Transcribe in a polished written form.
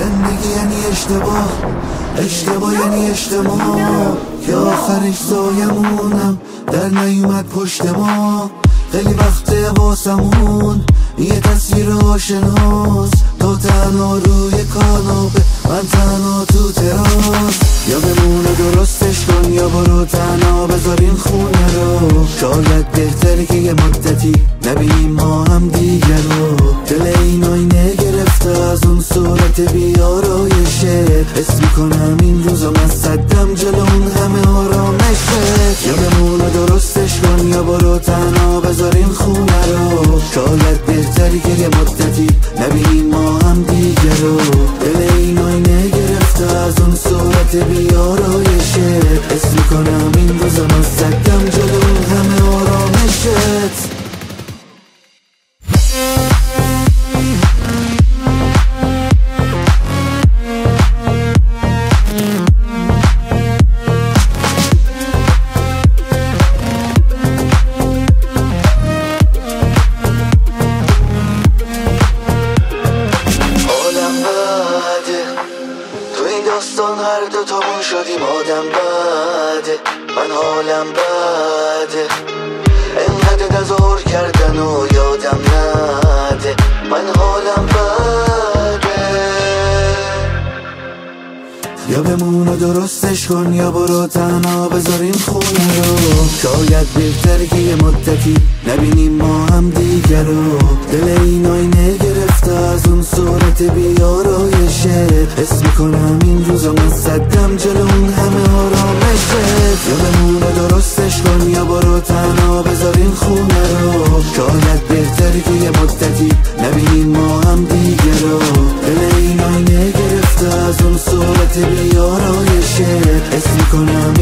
زندگی یعنی اشتباه یعنی اجتماع که آخرش زایمونم در نیومد پشت ما. خیلی وقته واسمون یه تصویر آشناست، تو تنها روی کاناپه من تنها تو تراس. یا بمونه درستش کن یا برو تنها بذار این خونه رو. شاید بهتره که یه مدتی نبینیم ما هم دیگه رو. دل این آینه گرفته از اون صورت بیارایشه، حس میکنم این روزا من صدم جلو اون همه آرامشه. یا بمونه درستش کن یا برو تنها بذار این خونه رو. شاید بهتری که یه مدتی نبینیم ما هم دیگه رو. دل این آینه گرفته از اون صورت بیارایشه، حس میکنم این روزا من صدم جلو اون همه آرامشت. داستان هر دو تامون شدیم آدم بده، من حالم بده. انقدر نزار کردن و یادم نده، من حالم بده. یا بمون و درستش کن یا برو تنها بذار این خونه رو. شاید بهتره که یه مدتی نبینیم ما هم دیگر رو. دل این آینه گرفته از اون صورت بیارایشه، حس میکنم این روزا من صدم جلو اون همه آرامشه. یا بمون و درستش کن یا برو تنها بذار این خونه رو. شاید بهتره که یه مدتی نبینیم ما هم دیگر رو. دل این آینه گرفته از اون صورت بیارایشه، حس میکنم